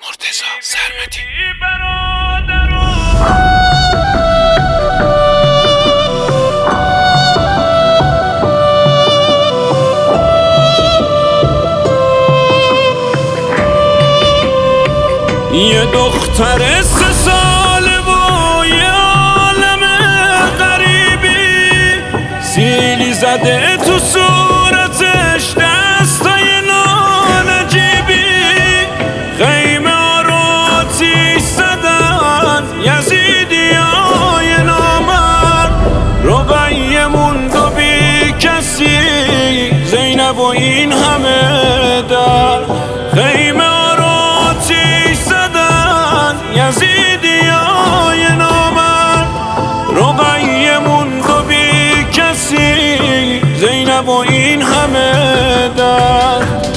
مرتضی سرمدی. یه دختر 3 ساله و یه عالم غریبی، سیلی زده تو صورتش، دستای نانجیبی، خیمه ها رو آتیش زدن یزیدیای نامرد، رقیه موند و بی کسی، زینب و این همه در خیمه یزیدیای نامرد، رقیه موند و بی کسی، زینب و این همه درد.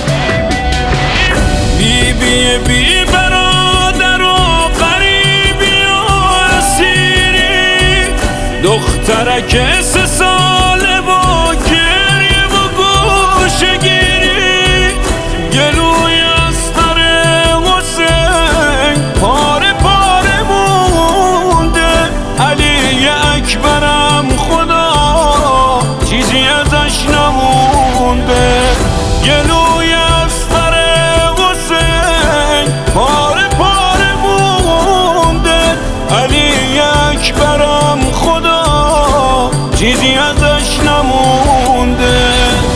بی برادر و غریبی و اسیری، دخترک 3 ساله و گریه و گوشه‌گیری، گلوی استر حسین پاره پاره مونده، علی اکبرم خدا چیزی ازش نمونده، گلوی استر حسین پاره پاره مونده، علی اکبرم خدا چیزی ازش نمونده.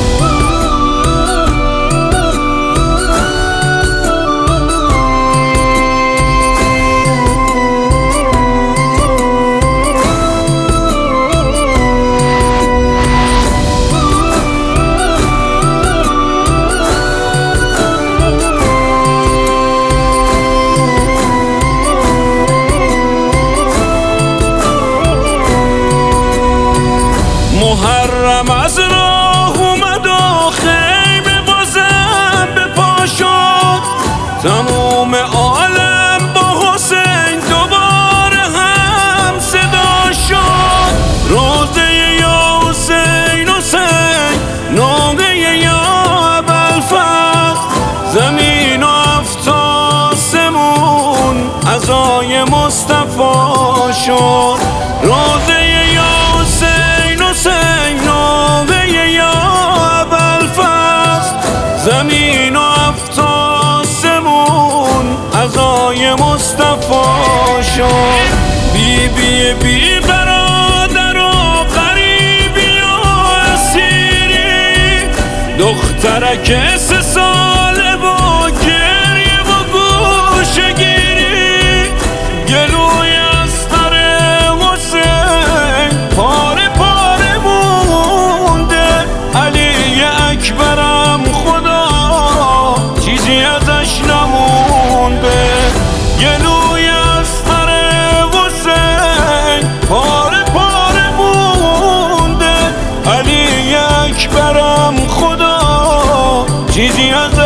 محرم از راه اومد و خیمه بازم به پا شد، تموم عالم با حسین دوباره هم صدا شد، روزه یا حسین حسین، نوقه یا ابوالفضل، زمین و هفت آسمون عزای مصطفی شد، روزه نوقه یا ابوالفضل، زمین و هفت آسمون عزای مصطفی شد. بی برادر و غریبی و اسیری، دخترک 3 ساله و گریه و گوشه‌گیری، گلوی استر حسین پاره پاره مونده، علی اکبرم خدا چیزی ازش نمونده، گلوی استر حسین پاره پاره مونده، علی اکبرم خدا چیزی ازش